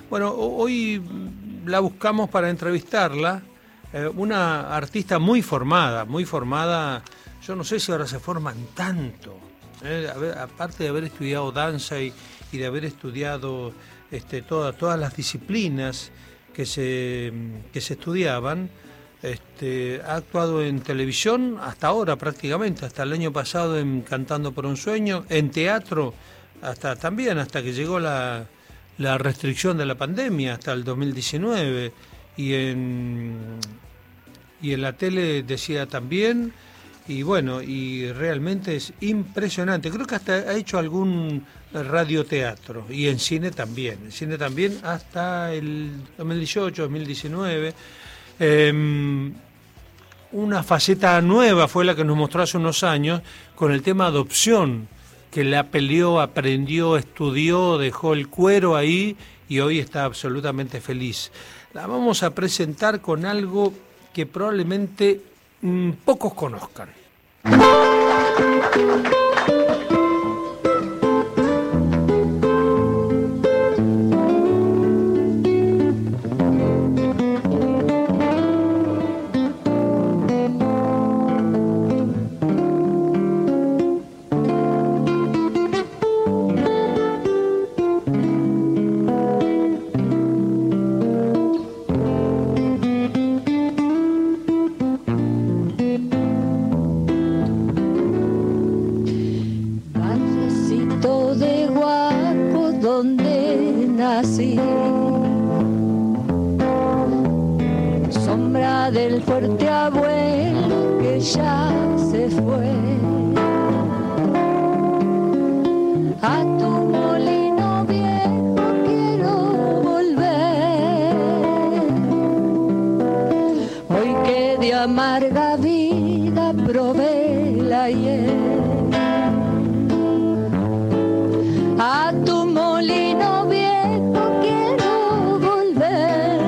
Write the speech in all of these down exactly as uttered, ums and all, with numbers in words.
Bueno, hoy la buscamos para entrevistarla, eh, una artista muy formada, muy formada, yo no sé si ahora se forman tanto, eh, a ver, aparte de haber estudiado danza y, y de haber estudiado este, toda, todas las disciplinas que se, que se estudiaban, este, ha actuado en televisión hasta ahora prácticamente, hasta el año pasado en Cantando por un Sueño, en teatro hasta también, hasta que llegó la... la restricción de la pandemia hasta el dos mil diecinueve, y en y en la tele decía también, y bueno, y realmente es impresionante. Creo que hasta ha hecho algún radioteatro, y en cine también, en cine también hasta el dos mil dieciocho, dos mil diecinueve. Eh, una faceta nueva fue la que nos mostró hace unos años con el tema adopción, que la peleó, aprendió, estudió, dejó el cuero ahí y hoy está absolutamente feliz. La vamos a presentar con algo que probablemente mmm, pocos conozcan. Sombra del fuerte abuelo que ya se fue. A tu molino viejo quiero volver. Hoy que de amarga vida probé la ayer. A tu molino viejo quiero volver.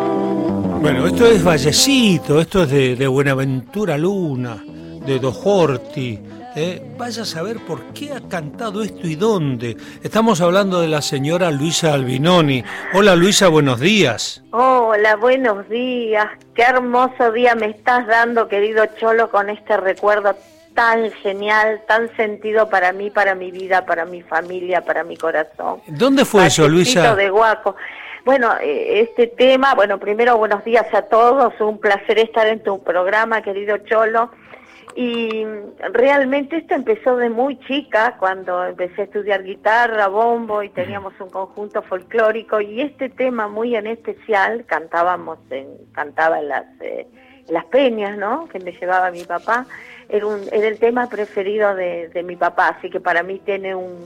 Bueno, esto es Vallecito, esto es de, de Buenaventura Luna, de Dojorti. Eh, vaya a saber por qué ha cantado esto y dónde. Estamos hablando de la señora Luisa Albinoni. Hola Luisa, buenos días. Hola, buenos días. Qué hermoso día me estás dando, querido Cholo, con este recuerdo tan genial, tan sentido para mí, para mi vida, para mi familia, para mi corazón. ¿Dónde fue eso, Luisa? de Guaco. Bueno, este tema, bueno, primero buenos días a todos, un placer estar en tu programa, querido Cholo. Y realmente esto empezó de muy chica, cuando empecé a estudiar guitarra, bombo, y teníamos un conjunto folclórico, y este tema muy en especial cantábamos en, cantaba en las, eh, en las peñas, ¿no?, que me llevaba mi papá. Era, un, era el tema preferido de, de mi papá, así que para mí tiene un,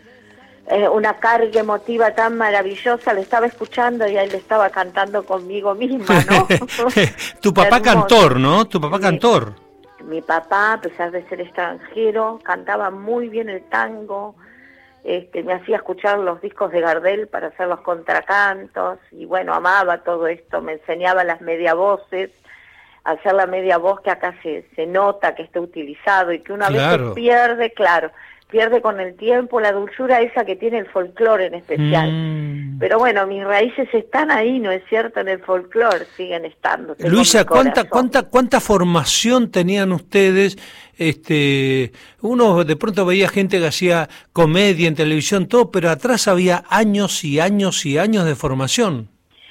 eh, una carga emotiva tan maravillosa. Le estaba escuchando y él le estaba cantando conmigo misma, ¿no? Tu papá cantor, ¿no? Tu papá mi, cantor. Mi papá, a pesar de ser extranjero, cantaba muy bien el tango. Este, me hacía escuchar los discos de Gardel para hacer los contracantos, y bueno, amaba todo esto. Me enseñaba las media voces, hacer la media voz, que acá se, se nota que está utilizado y que una Claro. vez pierde, claro, pierde con el tiempo la dulzura esa que tiene el folclore en especial. Mm. Pero bueno, mis raíces están ahí, ¿no es cierto? En el folclore siguen estando. Tengo Luisa, mi ¿cuánta, corazón. cuánta, cuánta formación tenían ustedes? Este, uno de pronto veía gente que hacía comedia en televisión, todo, pero atrás había años y años y años de formación.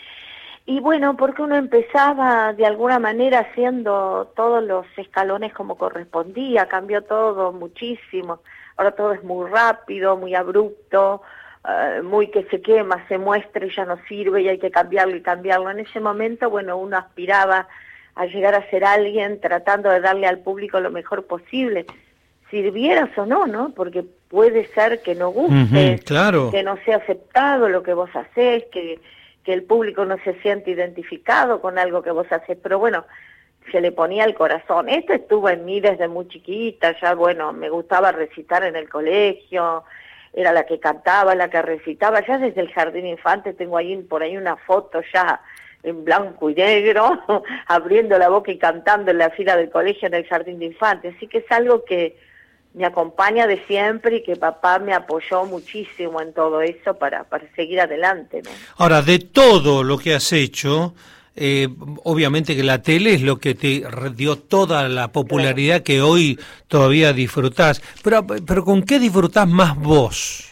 Y bueno, porque uno empezaba de alguna manera haciendo todos los escalones como correspondía, cambió todo muchísimo. Ahora todo es muy rápido, muy abrupto, uh, muy que se quema, se muestra y ya no sirve y hay que cambiarlo y cambiarlo. En ese momento, bueno, uno aspiraba a llegar a ser alguien tratando de darle al público lo mejor posible, sirvieras o no, ¿no? Porque puede ser que no guste, Uh-huh, claro. que no sea aceptado lo que vos hacés, que... que el público no se siente identificado con algo que vos haces, pero bueno, se le ponía el corazón. Esto estuvo en mí desde muy chiquita, ya bueno, me gustaba recitar en el colegio, era la que cantaba, la que recitaba, ya desde el jardín infante tengo ahí por ahí una foto ya en blanco y negro, abriendo la boca y cantando en la fila del colegio en el jardín de infantes, así que es algo que me acompaña de siempre y que papá me apoyó muchísimo en todo eso para, para seguir adelante, ¿no? Ahora, de todo lo que has hecho, eh, obviamente que la tele es lo que te dio toda la popularidad claro. que hoy todavía disfrutás, pero, pero ¿con qué disfrutás más vos?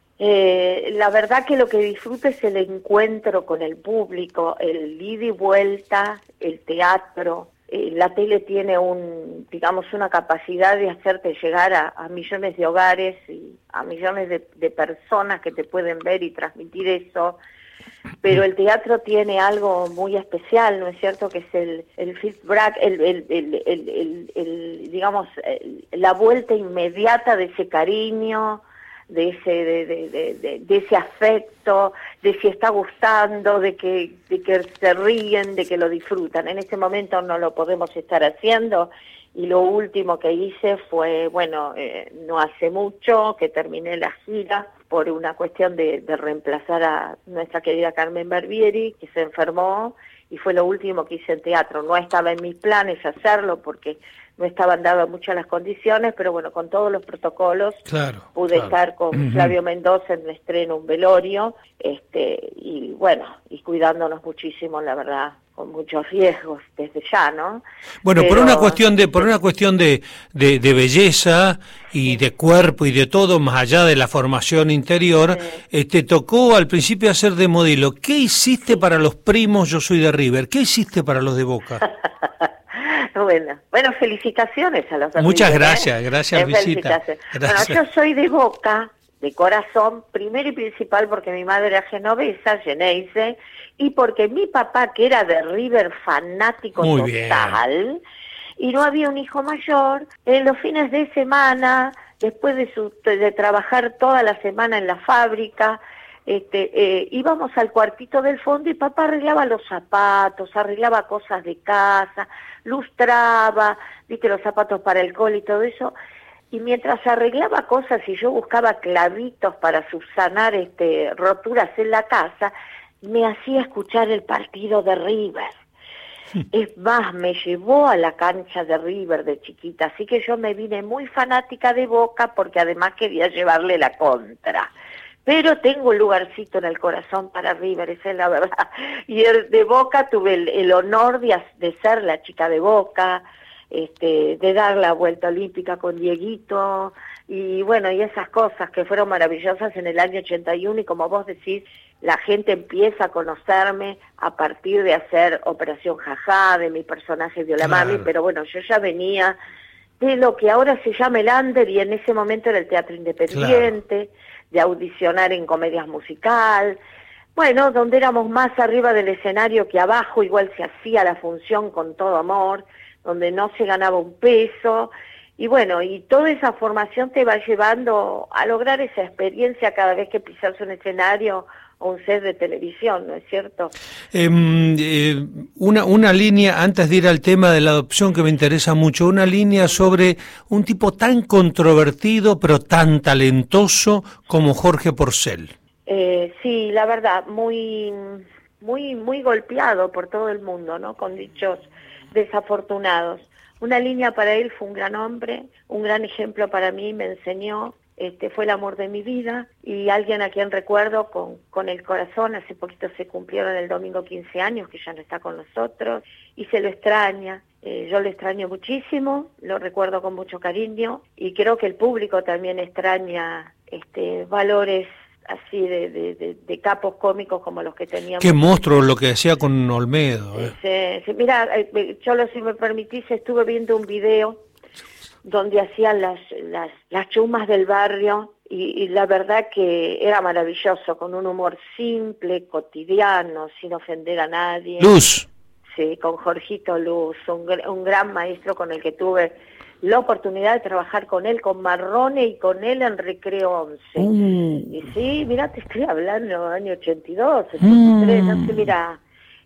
Eh, la verdad que lo que disfruto es el encuentro con el público, el ida y vuelta, el teatro. Eh, la tele tiene un, digamos, una capacidad de hacerte llegar a, a millones de hogares y a millones de, de personas que te pueden ver y transmitir eso. Pero el teatro tiene algo muy especial, ¿no es cierto? Que es el, el feedback, el, el, el, el, el, el digamos, el, la vuelta inmediata de ese cariño, de ese de, de, de, de, de ese afecto, de si está gustando, de que de que se ríen, de que lo disfrutan. En este momento no lo podemos estar haciendo y lo último que hice fue, bueno, eh, no hace mucho que terminé la gira por una cuestión de, de reemplazar a nuestra querida Carmen Barbieri, que se enfermó, y fue lo último que hice en teatro. No estaba en mis planes hacerlo porque no estaban dadas muchas las condiciones, pero bueno, con todos los protocolos claro, pude claro. estar con uh-huh. Flavio Mendoza en un estreno, un velorio, este y bueno, y cuidándonos muchísimo, la verdad, con muchos riesgos desde ya, ¿no? Bueno, pero, por una cuestión de por una cuestión de, de, de belleza y sí. de cuerpo y de todo, más allá de la formación interior, sí. eh, te tocó al principio hacer de modelo. ¿Qué hiciste sí. para los primos Yo Soy de River? ¿Qué hiciste para los de Boca? Bueno, bueno, felicitaciones a los de Muchas River, gracias, ¿eh? gracias, eh, Visita. Gracias. Bueno, yo soy de Boca, de corazón, primero y principal porque mi madre era genovesa, Geneise, y porque mi papá, que era de River, fanático Muy total, bien. y no había un hijo mayor, en los fines de semana, después de, su, de trabajar toda la semana en la fábrica, Este, eh, íbamos al cuartito del fondo y papá arreglaba los zapatos, arreglaba cosas de casa, lustraba, viste, los zapatos para el cole y todo eso, y mientras arreglaba cosas y yo buscaba clavitos para subsanar este, roturas en la casa, me hacía escuchar el partido de River. Es más, me llevó a la cancha de River de chiquita, así que yo me vine muy fanática de Boca porque además quería llevarle la contra. Pero tengo un lugarcito en el corazón para River, esa es la verdad. Y el de Boca tuve el, el honor de, de ser la chica de Boca, este, de dar la vuelta olímpica con Dieguito, y bueno, y esas cosas que fueron maravillosas en el año ochenta y uno, y como vos decís, la gente empieza a conocerme a partir de hacer Operación Jajá, de mi personaje de Hola Mami, claro. Pero bueno, yo ya venía de lo que ahora se llama el under, y en ese momento era el teatro independiente, claro. De audicionar en comedias musical, bueno, donde éramos más arriba del escenario que abajo, igual se hacía la función con todo amor, donde no se ganaba un peso, y bueno, y toda esa formación te va llevando a lograr esa experiencia cada vez que pisas un escenario o un set de televisión, ¿no es cierto? Eh, eh, una, una línea, antes de ir al tema de la adopción que me interesa mucho, una línea sobre un tipo tan controvertido pero tan talentoso como Jorge Porcel. Eh, sí, la verdad, muy, muy, muy golpeado por todo el mundo, ¿no? Con dichos desafortunados. Una línea para él fue un gran hombre, un gran ejemplo para mí, me enseñó. Este fue el amor de mi vida y alguien a quien recuerdo con, con el corazón. Hace poquito se cumplieron el domingo quince años, que ya no está con nosotros, y se lo extraña. Eh, yo lo extraño muchísimo, lo recuerdo con mucho cariño, y creo que el público también extraña este valores así de, de, de, de capos cómicos como los que teníamos. Qué monstruo lo que hacía con Olmedo. Eh. Sí, sí, mira, eh, Cholo, si me permitís, estuve viendo un video donde hacían las, las, las chumas del barrio, y, y la verdad que era maravilloso, con un humor simple, cotidiano, sin ofender a nadie. Luz. Sí, con Jorgito Luz, un, un gran maestro con el que tuve la oportunidad de trabajar con él, con Marrone y con él en Recreo once. Mm. Y sí, mira, te estoy hablando del año ochenta y dos, ochenta y tres, mm. no sé, mira...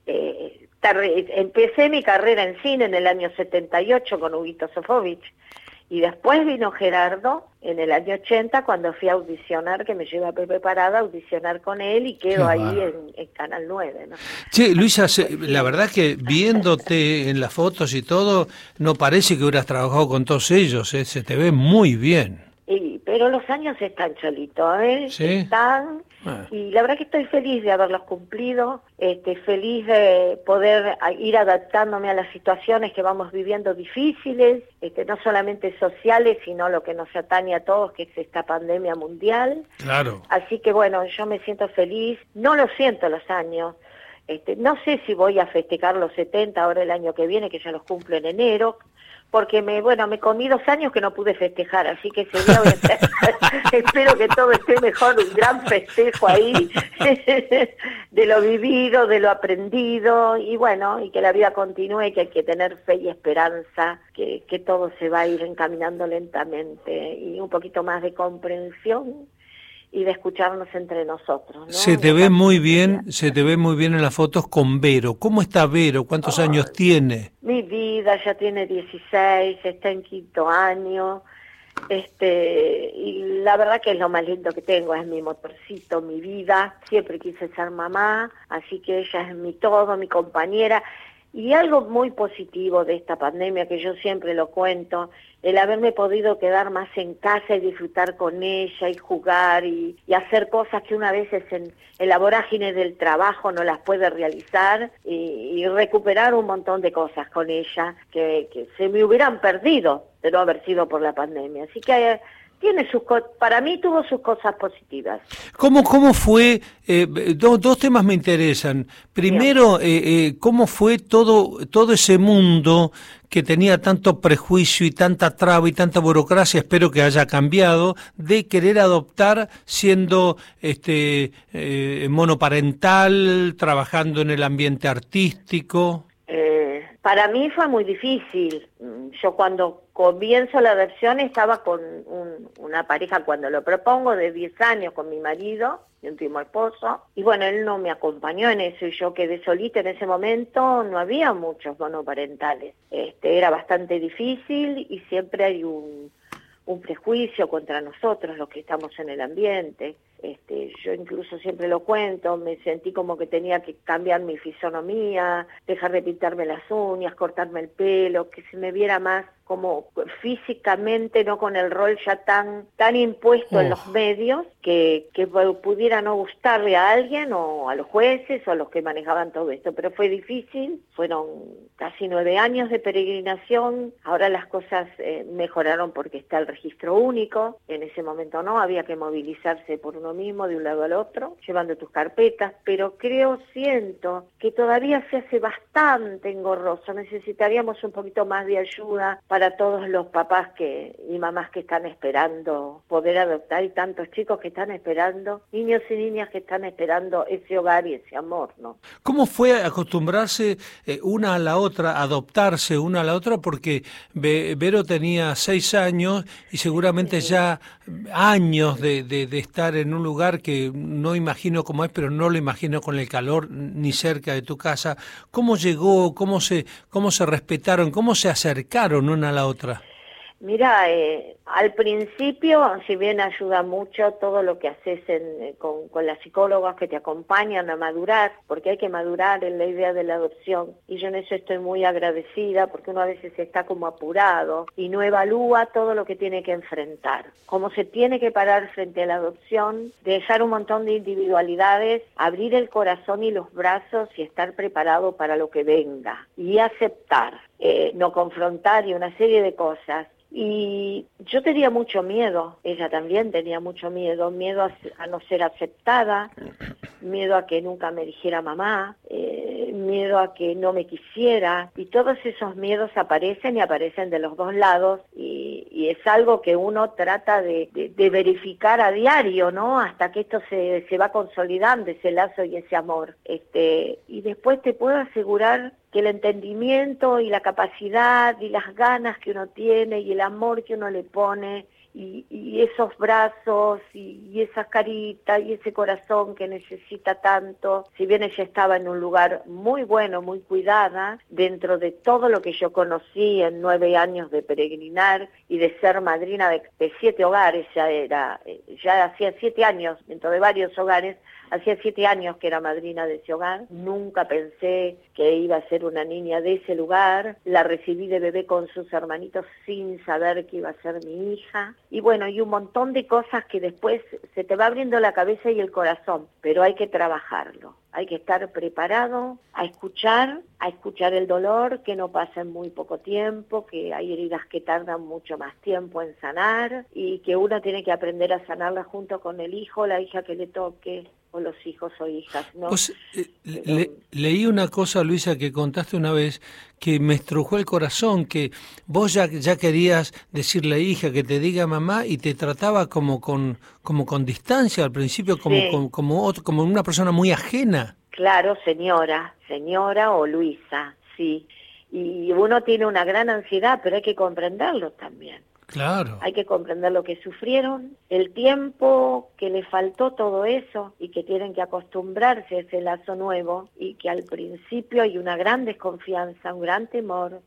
Eh, Empecé mi carrera en cine en el año setenta y ocho con Huguito Sofovich, Y después vino Gerardo en el año ochenta, cuando fui a audicionar, que me lleva Pepe Parada a audicionar con él, y quedo Qué ahí bárbaro. en, en Canal nueve, ¿no? Che, Luisa, se- Pues la sí. verdad que viéndote en las fotos y todo, no parece que hubieras trabajado con todos ellos, ¿eh? Se te ve muy bien. Y, pero los años están, Cholito, ¿eh? ¿Sí? Están, Ah, y la verdad que estoy feliz de haberlos cumplido, este, feliz de poder a- ir adaptándome a las situaciones que vamos viviendo difíciles, este, no solamente sociales, sino lo que nos atañe a todos, que es esta pandemia mundial. claro. Así que bueno, yo me siento feliz, no lo siento los años. Este, no sé si voy a festejar los setenta ahora el año que viene, que ya los cumplo en enero, porque me, bueno, me comí dos años que no pude festejar, así que ese día voy a estar, espero que todo esté mejor, un gran festejo ahí, de lo vivido, de lo aprendido, y bueno, y que la vida continúe, que hay que tener fe y esperanza, que, que todo se va a ir encaminando lentamente, y un poquito más de comprensión, y de escucharnos entre nosotros, ¿no? Se te La ve paz muy mundial. bien, se te ve muy bien en las fotos con Vero. ¿Cómo está Vero? ¿Cuántos años Ay, tiene? mi vida ya tiene dieciséis, está en quinto año, este, y la verdad que es lo más lindo que tengo, es mi motorcito, mi vida. Siempre quise ser mamá, así que ella es mi todo, mi compañera. Y algo muy positivo de esta pandemia, que yo siempre lo cuento, el haberme podido quedar más en casa y disfrutar con ella y jugar y, y hacer cosas que una vez en, en la vorágine del trabajo no las puede realizar, y, y recuperar un montón de cosas con ella que, que se me hubieran perdido de no haber sido por la pandemia. Así que eh, tiene sus co- para mí tuvo sus cosas positivas. ¿Cómo, cómo fue? Eh, do- dos temas me interesan. Bien. Primero, eh, eh, ¿cómo fue todo, todo ese mundo que tenía tanto prejuicio y tanta traba y tanta burocracia, espero que haya cambiado, de querer adoptar siendo este eh, monoparental, trabajando en el ambiente artístico? Eh, para mí fue muy difícil. Mm, Yo cuando comienzo la adopción estaba con un- una pareja, cuando lo propongo, de diez años con mi marido, mi último esposo, y bueno, él no me acompañó en eso y yo quedé solita en ese momento. No había muchos monoparentales. Este, era bastante difícil y siempre hay un, un prejuicio contra nosotros, los que estamos en el ambiente. Este, yo incluso siempre lo cuento, me sentí como que tenía que cambiar mi fisonomía, dejar de pintarme las uñas, cortarme el pelo, que se me viera más como físicamente, no con el rol ya tan tan impuesto en Oh. los medios, que, que pudiera no gustarle a alguien o a los jueces o a los que manejaban todo esto. Pero fue difícil, fueron casi nueve años de peregrinación. Ahora las cosas eh, mejoraron porque está el registro único. En ese momento no, había que movilizarse por uno mismo de un lado al otro, llevando tus carpetas, pero creo, siento que todavía se hace bastante engorroso. Necesitaríamos un poquito más de ayuda para todos los papás que y mamás que están esperando poder adoptar, y tantos chicos que están esperando, niños y niñas que están esperando ese hogar y ese amor, ¿no? ¿Cómo fue acostumbrarse eh, una a la otra, adoptarse una a la otra? Porque Ve- Vero tenía seis años y seguramente Sí. ya años de, de, de estar en un lugar que no imagino cómo es, pero no lo imagino con el calor ni cerca de tu casa. ¿Cómo llegó? ¿Cómo se, cómo se respetaron? ¿Cómo se acercaron una a la otra? Mira, eh, al principio, si bien ayuda mucho todo lo que haces en, eh, con, con las psicólogas que te acompañan a madurar, porque hay que madurar en la idea de la adopción, y yo en eso estoy muy agradecida, porque uno a veces está como apurado y no evalúa todo lo que tiene que enfrentar, cómo se tiene que parar frente a la adopción, dejar un montón de individualidades, abrir el corazón y los brazos y estar preparado para lo que venga, y aceptar, eh, no confrontar y una serie de cosas. Y yo tenía mucho miedo, ella también tenía mucho miedo, miedo a, a no ser aceptada, miedo a que nunca me dijera mamá, eh, miedo a que no me quisiera, y todos esos miedos aparecen y aparecen de los dos lados, y, y es algo que uno trata de, de, de verificar a diario, ¿no? Hasta que esto se, se va consolidando, ese lazo y ese amor. Este, y después te puedo asegurar que el entendimiento y la capacidad y las ganas que uno tiene y el amor que uno le pone y, y esos brazos y, y esas caritas y ese corazón que necesita tanto. Si bien ella estaba en un lugar muy bueno, muy cuidada, dentro de todo lo que yo conocí en nueve años de peregrinar y de ser madrina de, de siete hogares, ya era, ya hacía siete años, dentro de varios hogares, hacía siete años que era madrina de ese hogar. Nunca pensé que iba a ser una niña de ese lugar. La recibí de bebé con sus hermanitos sin saber que iba a ser mi hija. Y bueno, y un montón de cosas que después se te va abriendo la cabeza y el corazón, pero hay que trabajarlo. Hay que estar preparado a escuchar, a escuchar el dolor, que no pasa en muy poco tiempo, que hay heridas que tardan mucho más tiempo en sanar y que uno tiene que aprender a sanarla junto con el hijo, la hija que le toque, o los hijos o hijas, ¿no? Pues, eh, Pero... le, leí una cosa, Luisa, que contaste una vez, que me estrujó el corazón, que vos ya, ya querías decirle hija, que te diga mamá, y te trataba como con como con distancia al principio, como Sí. como, como, otro, como una persona muy ajena. Claro, señora, señora o Luisa, sí. Y uno tiene una gran ansiedad, pero hay que comprenderlo también. Claro. Hay que comprender lo que sufrieron, el tiempo que les faltó todo eso y que tienen que acostumbrarse a ese lazo nuevo y que al principio hay una gran desconfianza, un gran temor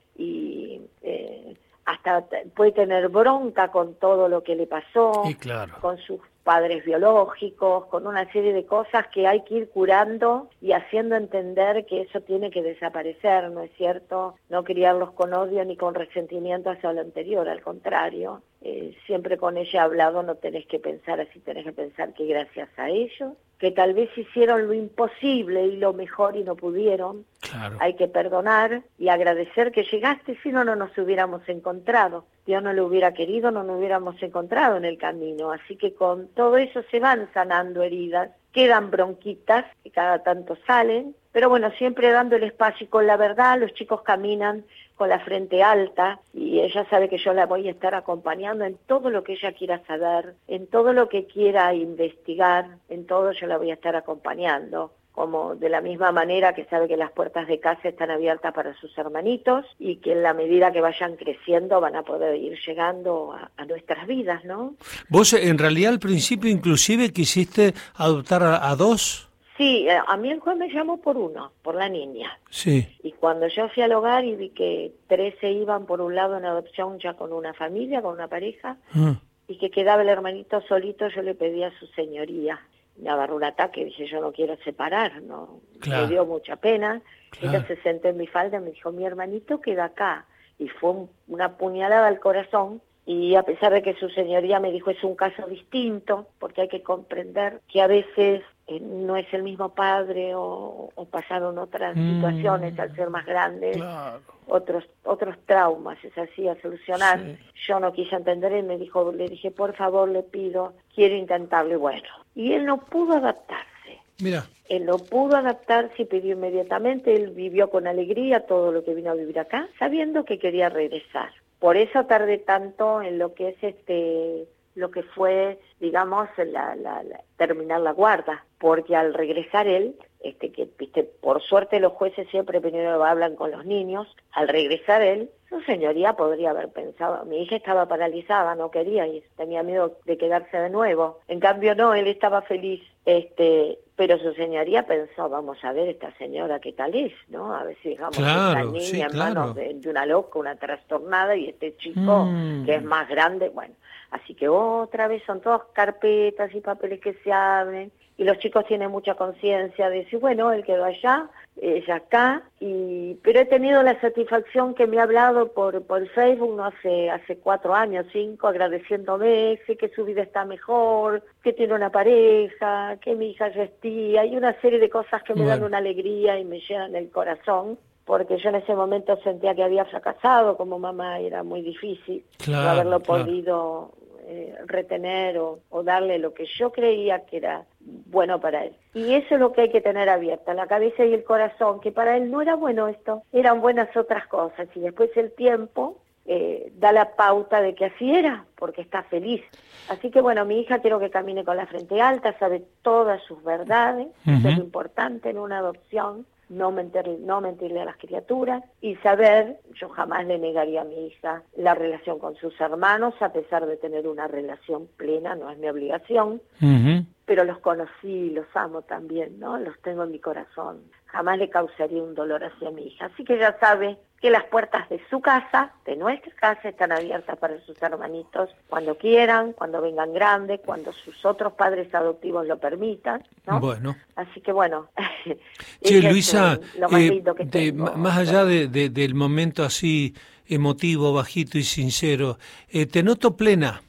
y eh, hasta puede tener bronca con todo lo que le pasó, Sí, claro. con sus padres biológicos, con una serie de cosas que hay que ir curando y haciendo entender que eso tiene que desaparecer, ¿no es cierto? No criarlos con odio ni con resentimiento hacia lo anterior, al contrario. Eh, siempre con ella he hablado, no tenés que pensar así, tenés que pensar que gracias a ellos, que tal vez hicieron lo imposible y lo mejor y no pudieron, Claro. hay que perdonar y agradecer que llegaste, si no, no nos hubiéramos encontrado. Dios no lo hubiera querido, no nos hubiéramos encontrado en el camino. Así que con todo eso se van sanando heridas, quedan bronquitas que cada tanto salen, pero bueno, siempre dando el espacio y con la verdad los chicos caminan con la frente alta y ella sabe que yo la voy a estar acompañando en todo lo que ella quiera saber, en todo lo que quiera investigar, en todo yo la voy a estar acompañando. Como de la misma manera que sabe que las puertas de casa están abiertas para sus hermanitos y que en la medida que vayan creciendo van a poder ir llegando a, a nuestras vidas, ¿no? Vos en realidad al principio inclusive quisiste adoptar a, a dos. Sí, a mí el juez me llamó por uno, por la niña. Sí. Y cuando yo fui al hogar y vi que tres se iban por un lado en adopción ya con una familia, con una pareja, Ah. y que quedaba el hermanito solito, yo le pedí a su señoría. Me agarró un ataque, dije yo no quiero separar, no, Claro. me dio mucha pena. Claro. Ella se sentó en mi falda y me dijo, mi hermanito queda acá. Y fue un, una puñalada al corazón. Y a pesar de que su señoría me dijo es un caso distinto, porque hay que comprender que a veces eh, no es el mismo padre o, o pasaron otras Mm. situaciones al ser más grandes, Claro. otros otros traumas, es así, a solucionar. Sí. Yo no quise entender, él me dijo, le dije, por favor, le pido, quiero intentarlo, y bueno. Y él no pudo adaptarse. Mira. Él no pudo adaptarse y pidió inmediatamente, él vivió con alegría todo lo que vino a vivir acá, sabiendo que quería regresar. Por eso tardé tanto en lo que es este, lo que fue, digamos, la, la, la, terminar la guarda, porque al regresar él, este que viste, por suerte los jueces siempre primero hablan con los niños, al regresar él, su señoría podría haber pensado, mi hija estaba paralizada, no quería ir, tenía miedo de quedarse de nuevo, en cambio no, él estaba feliz, este, pero su señoría pensó, vamos a ver esta señora qué tal es, ¿no? A ver si dejamos Claro, esta niña sí, en claro. manos de, de una loca, una trastornada, y este chico Mm. que es más grande, bueno, así que otra vez son todas carpetas y papeles que se abren, y los chicos tienen mucha conciencia de decir, bueno, él quedó allá, ella acá, y pero he tenido la satisfacción que me ha hablado por por Facebook, no hace hace cuatro años, cinco, agradeciéndome, sé que su vida está mejor, que tiene una pareja, que mi hija ya es tía, y una serie de cosas que me Bueno. dan una alegría y me llenan el corazón, porque yo en ese momento sentía que había fracasado como mamá, era muy difícil Claro, no haberlo claro. podido eh, retener o, o darle lo que yo creía que era bueno para él. Y eso es lo que hay que tener abierta, la cabeza y el corazón, que para él no era bueno esto, eran buenas otras cosas. Y después el tiempo eh, da la pauta de que así era, porque está feliz. Así que bueno, mi hija quiero que camine con la frente alta, sabe todas sus verdades, uh-huh. Eso es lo importante en una adopción, no, mentir, no mentirle a las criaturas y saber, yo jamás le negaría a mi hija la relación con sus hermanos, a pesar de tener una relación plena, no es mi obligación, uh-huh. Pero los conocí, los amo también, ¿no? Los tengo en mi corazón. Jamás le causaría un dolor hacia mi hija. Así que ella sabe que las puertas de su casa, de nuestra casa, están abiertas para sus hermanitos cuando quieran, cuando vengan grandes, cuando sus otros padres adoptivos lo permitan, ¿no? Bueno. Así que bueno. Che, Luisa, es, lo más, eh, lindo que de, tengo, más allá de, de, del momento así emotivo, bajito y sincero, eh, te noto plena.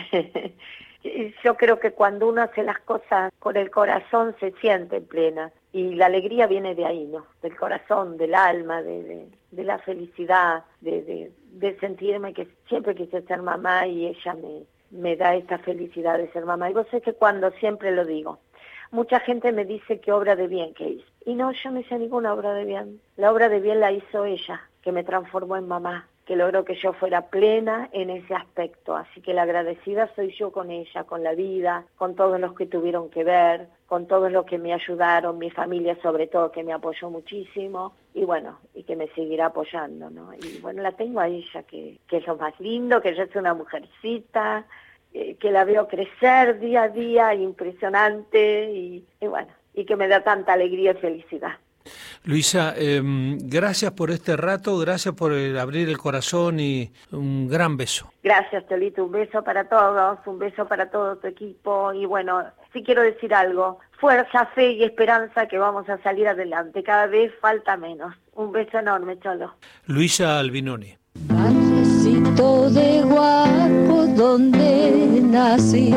Yo creo que cuando uno hace las cosas con el corazón se siente plena y la alegría viene de ahí, ¿no? Del corazón, del alma, de, de, de la felicidad, de, de, de sentirme que siempre quise ser mamá y ella me, me da esta felicidad de ser mamá. Y vos sabés que cuando siempre lo digo, mucha gente me dice qué obra de bien que hice. Y no, yo no hice ninguna obra de bien. La obra de bien la hizo ella, que me transformó en mamá, que logró que yo fuera plena en ese aspecto. Así que la agradecida soy yo con ella, con la vida, con todos los que tuvieron que ver, con todos los que me ayudaron, mi familia sobre todo, que me apoyó muchísimo, y bueno, y que me seguirá apoyando, ¿no? Y bueno, la tengo a ella, que, que es lo más lindo, que ella es una mujercita, eh, que la veo crecer día a día, impresionante, y, y bueno, y que me da tanta alegría y felicidad. Luisa, eh, gracias por este rato, gracias por el abrir el corazón y un gran beso. Gracias, Cholito, un beso para todos, un beso para todo tu equipo y bueno, sí quiero decir algo, fuerza, fe y esperanza que vamos a salir adelante, cada vez falta menos. Un beso enorme, Cholo. Luisa Albinoni. Vallecito de Guaco donde nací,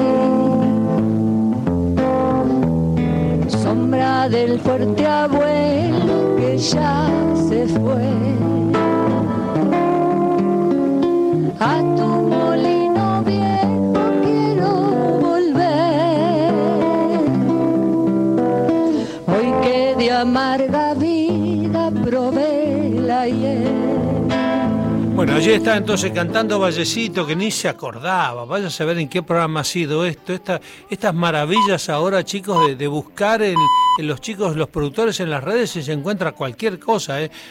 sombra del fuerte abuelo que ya se fue, a tu molino viejo quiero volver, hoy que de amarga vida probé la hiel. Bueno, allí está entonces cantando Vallecito, que ni se acordaba. Vaya a saber en qué programa ha sido esto. Esta, estas maravillas ahora, chicos, de, de buscar en, en los chicos, los productores en las redes, y se encuentra cualquier cosa, ¿eh?